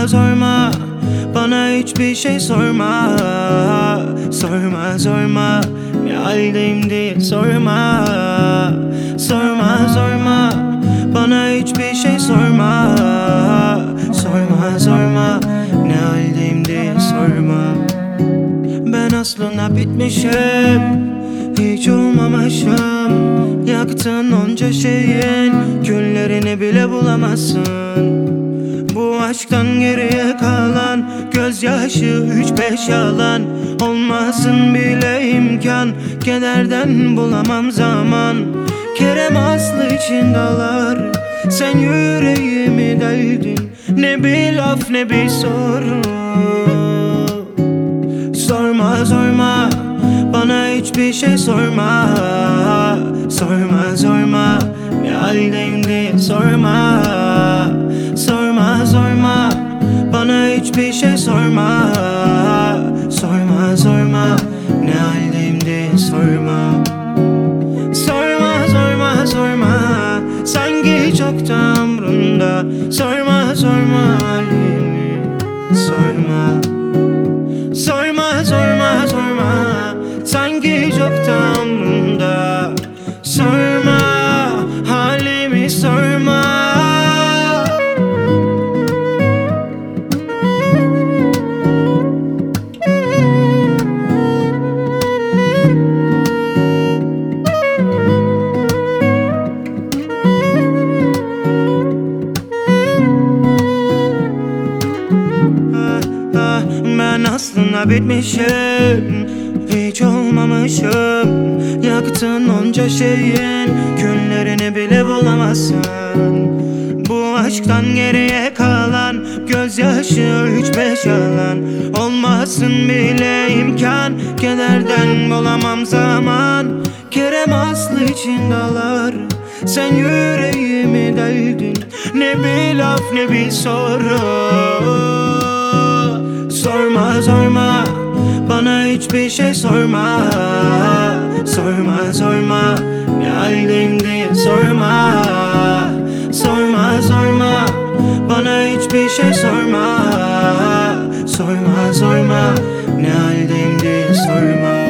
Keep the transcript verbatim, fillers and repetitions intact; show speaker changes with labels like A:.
A: Sorma sorma, bana hiçbir şey sorma. Sorma sorma, ne haldeyim diye sorma. Sorma sorma, bana hiçbir şey sorma. Sorma sorma, ne haldeyim diye sorma. Ben aslında bitmişim, hiç olmamışım. Yaktın onca şeyin küllerini bile bulamazsın. Bu aşktan geriye kalan gözyaşı üç beş yalan. Olmasın bile imkan, kederden bulamam zaman. Kerem Aslı için dağlar, sen yüreğimi deldin. Ne bir laf ne bir soru. Sorma sorma, bana hiçbir şey sorma. Sorma sorma, ne haldeyim diye sorma. Sorma sorma, bana hiçbir şey sorma. Sorma sorma, ne haldeyim diye sorma. Sorma sorma sorma, sanki çok da umrunda. Sorma sorma halimi sorma. Sorma sorma sorma, sanki çok da umrunda. Sorma halimi sorma. Ben aslında bitmişim, hiç olmamışım. Yaktın onca şeyin küllerini bile bulamazsın. Bu aşktan geriye kalan gözyaşı üç beş yalan. Olmasın bile imkan, kederden bulamam zaman. Kerem Aslı için dağlar, sen yüreğimi deldin. Ne bir laf ne bir soru. Sorma sorma, bana hiçbir şey sorma. Sorma sorma, ne haldeyim diye sorma. Sorma sorma, bana hiçbir şey sorma. Sorma sorma, ne haldeyim diye sorma.